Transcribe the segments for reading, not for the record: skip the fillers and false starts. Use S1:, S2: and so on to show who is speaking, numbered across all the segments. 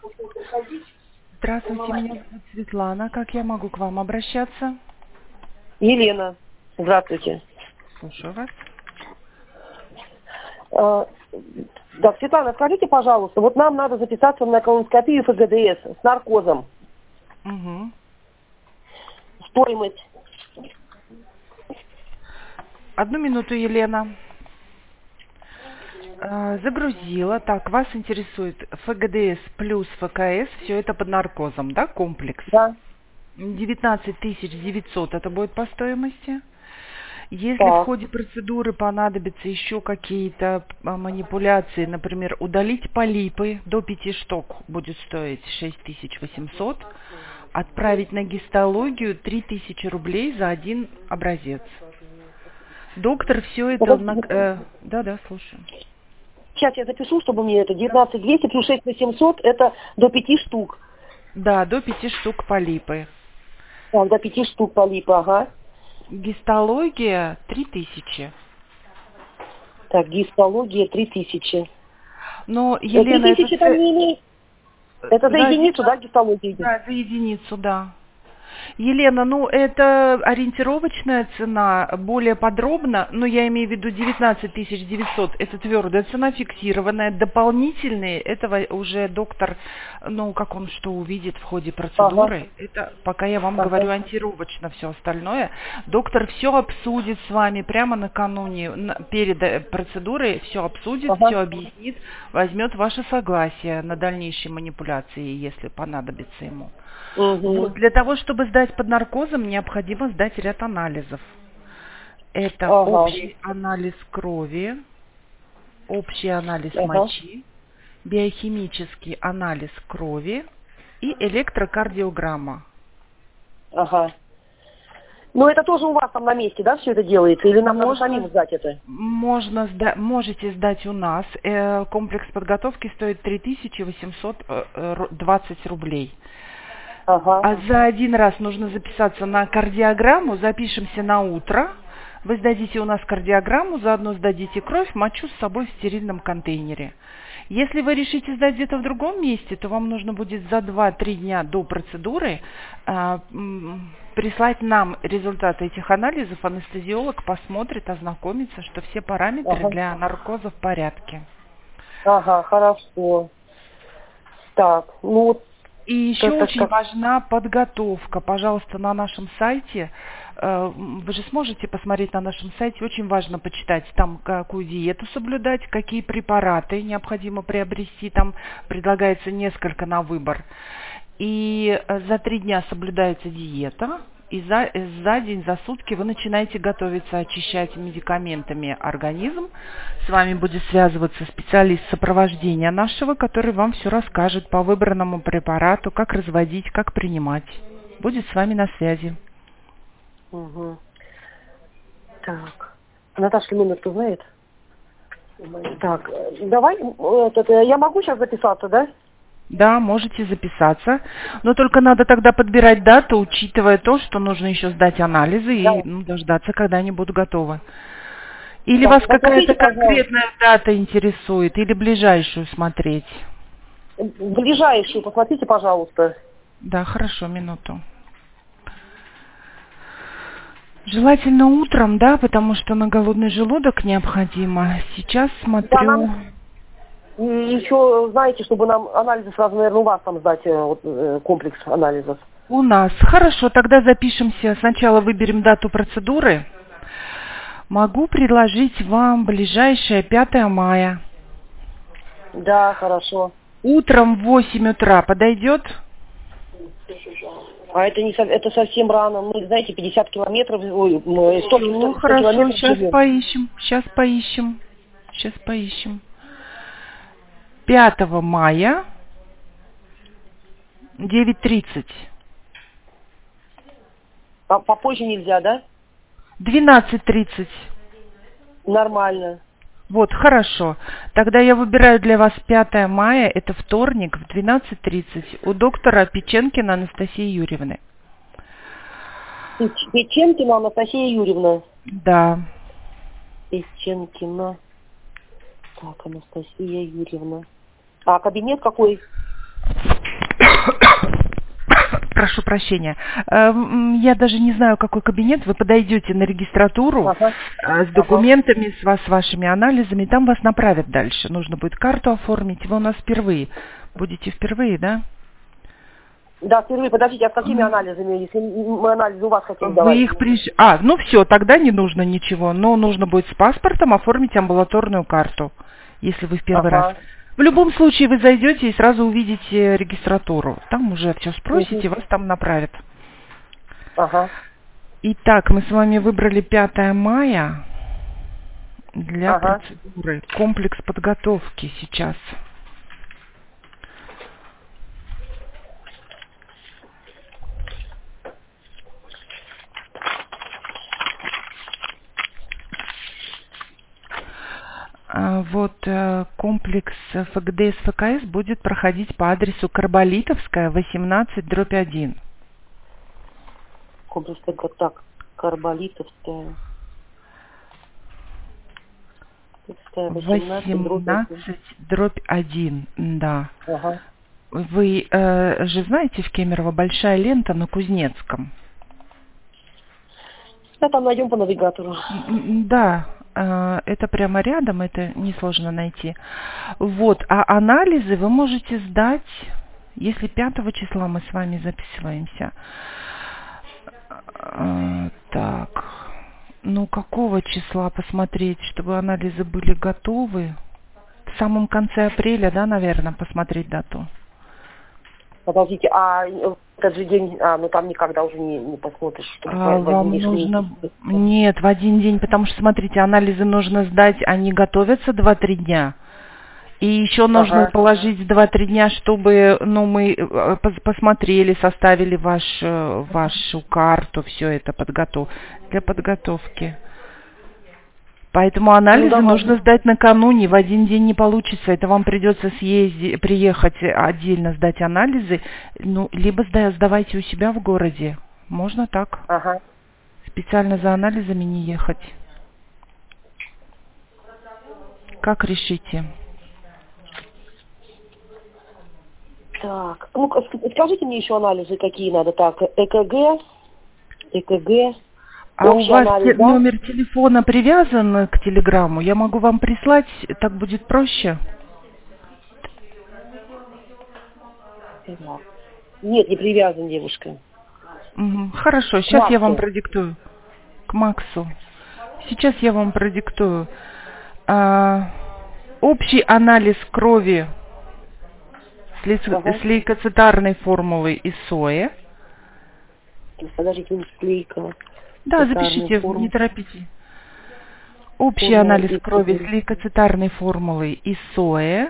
S1: Здравствуйте, меня зовут Светлана. Как я могу к вам обращаться?
S2: Елена, здравствуйте.
S1: Слушаю вас.
S2: Да, Светлана, скажите, пожалуйста, вот нам надо записаться на колоноскопию ФГДС с наркозом.
S1: Угу.
S2: Стоимость.
S1: Одну минуту, Елена. Загрузила. Так, вас интересует ФГДС плюс ФКС. Все это под наркозом, да, комплекс?
S2: Да.
S1: 19 900 это будет по стоимости. Если в
S2: Так.
S1: ходе процедуры понадобятся еще какие-то манипуляции, например, удалить полипы, до 5 штук будет стоить 6800, отправить на гистологию 3000 рублей за один образец. Доктор все это... Да, слушаю.
S2: Сейчас я запишу, чтобы мне это 19 200 плюс 6 800, это до 5 штук.
S1: Да, до 5 штук полипы.
S2: Так, до 5 штук полипа, ага.
S1: Гистология 3000.
S2: Так, гистология 3000.
S1: Но, Елена,
S2: 3000 там не имеет. Это за единицу, да, гистология идет?
S1: Да, за единицу, да. Елена, ну это ориентировочная цена, более подробно, но я имею в виду 19 900, это твердая цена, фиксированная, дополнительные, этого уже доктор, ну как он что увидит в ходе процедуры, это пока я вам говорю ориентировочно все остальное, доктор все обсудит с вами прямо накануне, перед процедурой, все обсудит, все объяснит, возьмет ваше согласие на дальнейшие манипуляции, если понадобится ему. Вот, для того, чтобы сдать под наркозом, необходимо сдать ряд анализов. Это общий анализ крови, общий анализ мочи, биохимический анализ крови и электрокардиограмма.
S2: Ага. Ну, это тоже у вас там на месте, да, все это делается? Или нам надо самим сдать это?
S1: Можете сдать у нас. Комплекс подготовки стоит 3820 рублей. А за один раз нужно записаться на кардиограмму, запишемся на утро. Вы сдадите у нас кардиограмму, заодно сдадите кровь, мочу с собой в стерильном контейнере. Если вы решите сдать где-то в другом месте, то вам нужно будет за 2-3 дня до процедуры прислать нам результаты этих анализов. Анестезиолог посмотрит, ознакомится, что все параметры для наркоза в порядке.
S2: Ага, хорошо. Так, ну...
S1: И еще очень важна подготовка. Пожалуйста, на нашем сайте, вы же сможете посмотреть на нашем сайте, очень важно почитать там, какую диету соблюдать, какие препараты необходимо приобрести, там предлагается несколько на выбор. И за 3 дня соблюдается диета, и за день, за сутки вы начинаете готовиться, очищать медикаментами организм. С вами будет связываться специалист сопровождения нашего, который вам все расскажет по выбранному препарату, как разводить, как принимать. Будет с вами на связи.
S2: Угу. Так. Наташка номер кто знает? Так, давай, я могу сейчас записаться, да?
S1: Да, можете записаться, но только надо тогда подбирать дату, учитывая то, что нужно еще сдать анализы и дождаться, когда они будут готовы. Или вас какая-то конкретная дата интересует, или ближайшую смотреть?
S2: Ближайшую, посмотрите, пожалуйста.
S1: Да, хорошо, минуту. Желательно утром, да, потому что на голодный желудок необходимо. Сейчас смотрю...
S2: И еще, знаете, чтобы нам анализы сразу, наверное, у вас там сдать, комплекс анализов.
S1: У нас. Хорошо, тогда запишемся. Сначала выберем дату процедуры. Могу предложить вам ближайшее 5 мая.
S2: Да, хорошо.
S1: Утром в 8 утра подойдет?
S2: А это совсем рано. Мы, знаете, 50 километров, 100
S1: Ну, хорошо,
S2: километров.
S1: Сейчас поищем. 5 мая, 9:30.
S2: А попозже нельзя, да?
S1: 12:30.
S2: Нормально.
S1: Вот, хорошо. Тогда я выбираю для вас 5 мая, это вторник, в 12:30 у доктора Печенкина Анастасии Юрьевны.
S2: Печенкина Анастасия Юрьевна.
S1: Да.
S2: Печенкина. Так, Анастасия Юрьевна. А кабинет какой?
S1: Прошу прощения. Я даже не знаю, какой кабинет. Вы подойдете на регистратуру с документами, с вашими анализами. Там вас направят дальше. Нужно будет карту оформить. Вы у нас впервые. Будете впервые, да?
S2: Да, впервые. Подождите, а с какими анализами? Если мы анализы у вас хотим
S1: Вы
S2: давать?
S1: их ну все, тогда не нужно ничего. Но нужно будет с паспортом оформить амбулаторную карту, если вы в первый раз. В любом случае вы зайдете и сразу увидите регистратуру. Там уже все спросите, вас там направят. Итак, мы с вами выбрали 5 мая для процедуры. Комплекс подготовки сейчас. Вот комплекс ФГДС ФКС будет проходить по адресу Карболитовская, 18/1.
S2: Комплекс так, Карболитовская.
S1: 18/1, да. Вы же знаете, в Кемерово большая лента на Кузнецком?
S2: Да, там найдем по навигатору.
S1: Да. Это прямо рядом, это несложно найти. Вот, а анализы вы можете сдать, если 5 числа мы с вами записываемся. Так, ну какого числа посмотреть, чтобы анализы были готовы? В самом конце апреля, да, наверное, посмотреть дату.
S2: Подождите, а этот же день, ну там никогда уже не посмотришь.
S1: Вам нужно... Нет, в один день, потому что, смотрите, анализы нужно сдать, они готовятся 2-3 дня. И еще нужно положить 2-3 дня, чтобы, ну, мы посмотрели, составили вашу карту, все это для подготовки. Поэтому анализы нужно сдать накануне, в один день не получится. Это вам придется приехать отдельно сдать анализы, ну, либо сдавайте у себя в городе. Можно так. Специально за анализами не ехать. Как решите?
S2: Так, ну скажите мне еще анализы, какие надо. Так, ЭКГ.
S1: А у вас номер телефона привязан к телеграмму? Я могу вам прислать, так будет проще?
S2: Нет, не привязан, девушка.
S1: Хорошо, сейчас я вам продиктую. К Максу. Сейчас я вам продиктую. Общий анализ крови с лейкоцитарной формулой и СОЭ.
S2: Подождите, слейка.
S1: Да, запишите, не торопите. Общий анализ крови с лейкоцитарной формулой и СОЭ.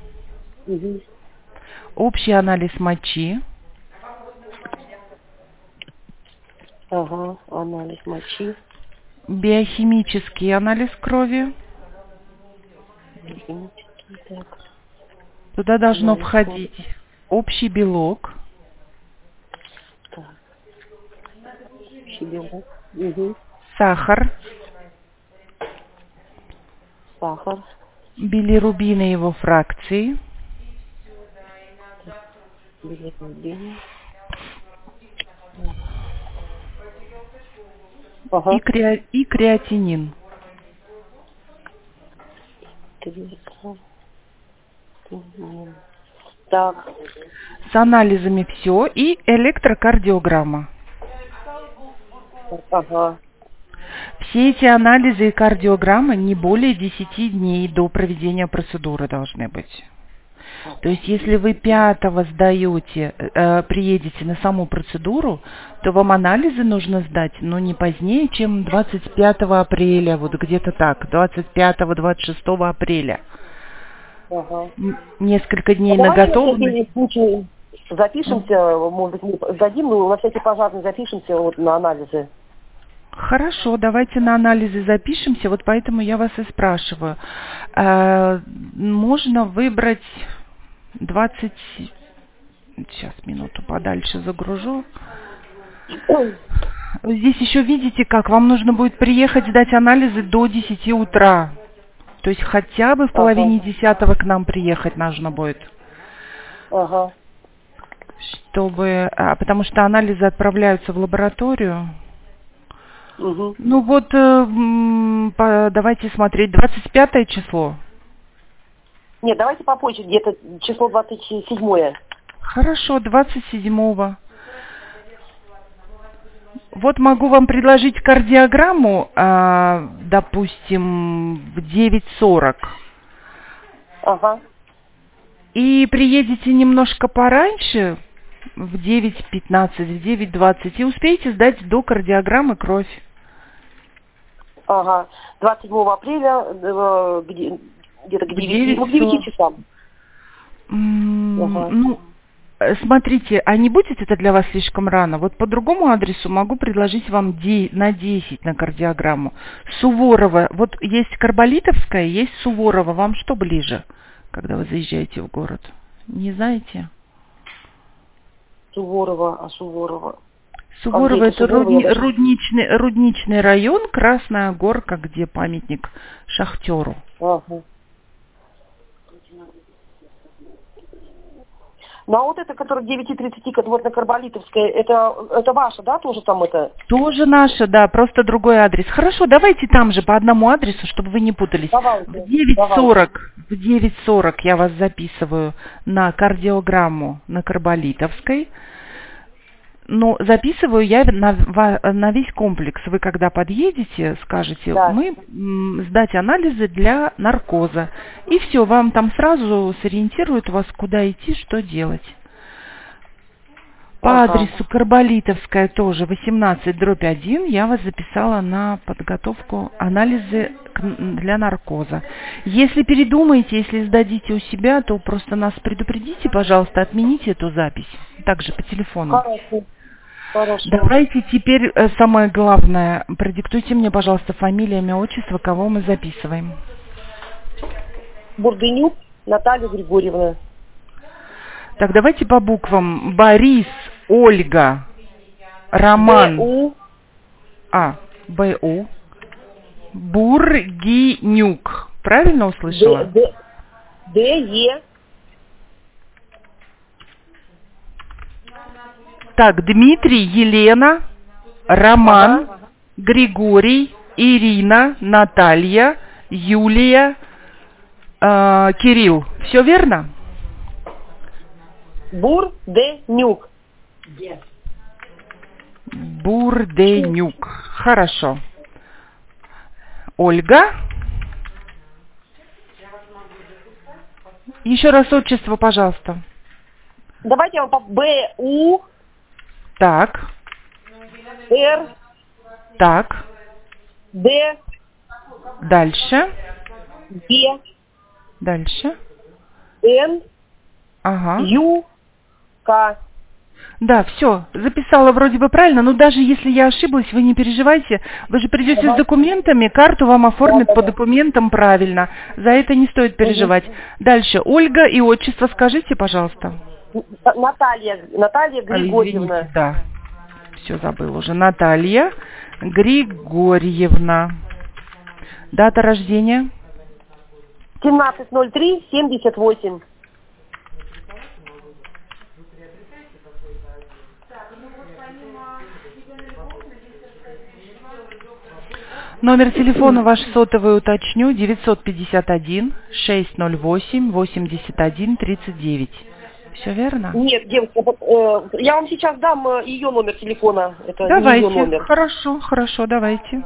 S1: Общий анализ мочи.
S2: Анализ мочи.
S1: Биохимический анализ крови. Туда должно входить общий белок. Сахар. Билирубин и его фракции. И креатинин.
S2: Так.
S1: С анализами все и электрокардиограмма. Все эти анализы и кардиограммы не более 10 дней до проведения процедуры должны быть. То есть, если вы 5-го приедете на саму процедуру, то вам анализы нужно сдать, но не позднее, чем 25 апреля, вот где-то так, 25-26 апреля. Несколько дней на готовность.
S2: Запишемся, может быть, сдадим, но на всякий пожарный запишемся вот на анализы.
S1: Хорошо, давайте на анализы запишемся, вот поэтому я вас и спрашиваю. Можно выбрать 20... Сейчас, минуту подальше загружу. Здесь еще видите как, вам нужно будет приехать сдать анализы до 10 утра. То есть хотя бы в половине 10-го к нам приехать нужно будет. чтобы, потому что анализы отправляются в лабораторию.
S2: Угу.
S1: Ну вот, давайте смотреть, 25 число.
S2: Нет, давайте попозже, где-то число 27-е.
S1: Хорошо, 27-го. Вот могу вам предложить кардиограмму, допустим, в 9:40.
S2: Ага.
S1: И приедете немножко пораньше, в 9:15, в 9:20, и успеете сдать до кардиограммы кровь.
S2: Ага. 27 апреля, где-то к 9 часам. Ага.
S1: Ну, смотрите, а не будет это для вас слишком рано? Вот по другому адресу могу предложить вам на 10 на кардиограмму. Суворова, вот есть Карболитовская, есть Суворова. Вам что ближе, когда вы заезжаете в город? Не знаете?
S2: Суворова.
S1: Суворова — это рудничный район, Красная Горка, где памятник шахтеру.
S2: Ага. Ну а вот это, который 9:30, вот на Карболитовской, это ваша, да, тоже там это?
S1: Тоже наша, да, просто другой адрес. Хорошо, давайте там же по одному адресу, чтобы вы не путались.
S2: Давайте,
S1: в 9:40 я вас записываю на кардиограмму на Карболитовской. Но записываю я на весь комплекс. Вы когда подъедете, скажете,
S2: да.
S1: Мы сдать анализы для наркоза. И все, вам там сразу сориентируют вас, куда идти, что делать. По адресу Карболитовская тоже 18/1 я вас записала на подготовку анализы для наркоза. Если передумаете, если сдадите у себя, то просто нас предупредите, пожалуйста, отмените эту запись. Также по телефону.
S2: Хорошо.
S1: Давайте теперь самое главное. Продиктуйте мне, пожалуйста, фамилия, имя, отчество, кого мы записываем.
S2: Бурденюк Наталья Григорьевна.
S1: Так, давайте по буквам. Борис, Ольга, Роман. Б.У. Бургинюк. Правильно услышала?
S2: Д.Е.
S1: Так, Дмитрий, Елена, Роман, Григорий, Ирина, Наталья, Юлия, Кирилл. Все верно?
S2: Бурденюк.
S1: Бурденюк. Хорошо. Ольга. Еще раз отчество, пожалуйста.
S2: Давайте я вам по Б.У.
S1: Так.
S2: Р.
S1: Так.
S2: Д.
S1: Дальше.
S2: Г.
S1: Дальше.
S2: Н.
S1: Ага.
S2: Ю. К.
S1: Да, все, записала вроде бы правильно, но даже если я ошиблась, вы не переживайте. Вы же придете с документами, карту вам оформят по документам правильно. За это не стоит переживать. Дальше, Ольга и отчество скажите, пожалуйста.
S2: Наталья Григорьевна.
S1: Извините, да, все забыл уже. Наталья Григорьевна. Дата рождения?
S2: 17.03.78.
S1: Номер телефона ваш сотовый уточню. 951-608-81-39. Все верно?
S2: Нет, девушка, я вам сейчас дам ее номер телефона. Это
S1: давайте.
S2: Не ее номер.
S1: Хорошо, давайте.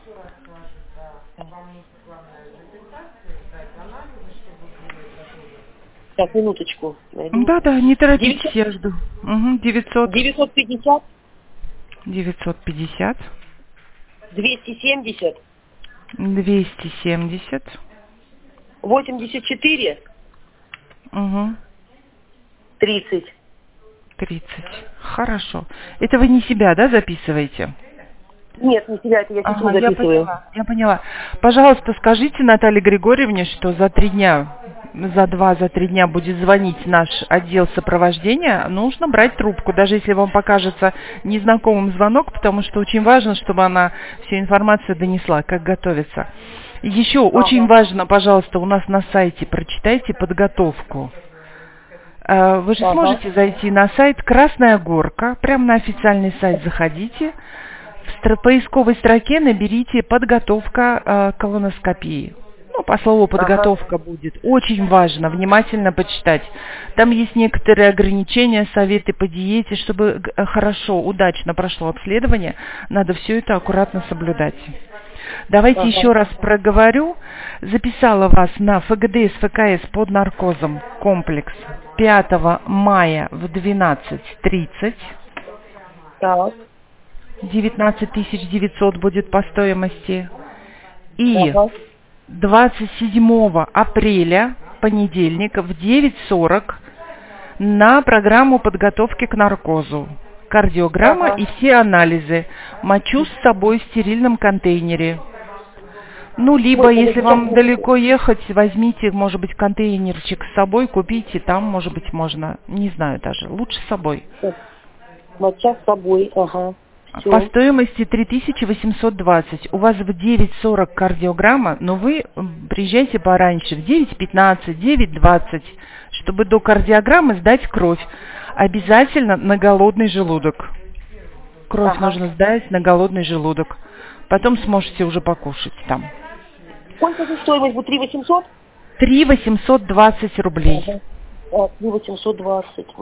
S2: Так, минуточку.
S1: Да, не торопитесь, я жду. 950. 270.
S2: 84. 30.
S1: Хорошо. Это вы не себя, да, записываете?
S2: Нет, не себя, это я сейчас записываю.
S1: Я поняла. Пожалуйста, скажите Наталье Григорьевне, что за 3 дня будет звонить наш отдел сопровождения, нужно брать трубку, даже если вам покажется незнакомым звонок, потому что очень важно, чтобы она всю информацию донесла, как готовиться. Еще очень важно, пожалуйста, у нас на сайте прочитайте подготовку. Вы же сможете зайти на сайт «Красная горка», прямо на официальный сайт заходите, в поисковой строке наберите «Подготовка к колоноскопии». Ну, по слову «подготовка» будет. Очень важно внимательно почитать. Там есть некоторые ограничения, советы по диете. Чтобы хорошо, удачно прошло обследование, надо все это аккуратно соблюдать. Давайте еще раз проговорю. Записала вас на ФГДС, ФКС под наркозом комплекс 5 мая в 12:30.
S2: Так.
S1: 19 900 будет по стоимости. И 27 апреля, понедельник, в 9:40 на программу подготовки к наркозу. Кардиограмма и все анализы. Мочу с собой в стерильном контейнере. Ну, либо, если вам далеко ехать, возьмите, может быть, контейнерчик с собой, купите, там, может быть, можно, не знаю даже, лучше с собой.
S2: Моча с собой, Всё.
S1: По стоимости 3820. У вас в 9:40 кардиограмма, но вы приезжайте пораньше, в 9:15, 9:20, чтобы до кардиограммы сдать кровь. Обязательно на голодный желудок. Кровь нужно сдать на голодный желудок. Потом сможете уже покушать там.
S2: Сколько же стоимость будет? 3800?
S1: 3820 рублей.
S2: 3820.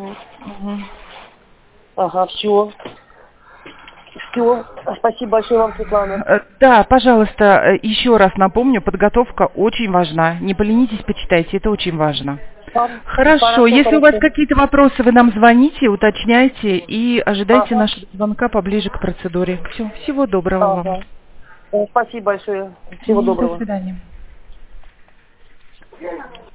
S2: Все. Все. Спасибо большое вам, Светлана.
S1: Да, пожалуйста, еще раз напомню, подготовка очень важна. Не поленитесь, почитайте, это очень важно. Хорошо, если у вас какие-то вопросы, вы нам звоните, уточняйте и ожидайте нашего звонка поближе к процедуре. Все, всего доброго вам.
S2: Спасибо большое. Всего доброго.
S1: До свидания.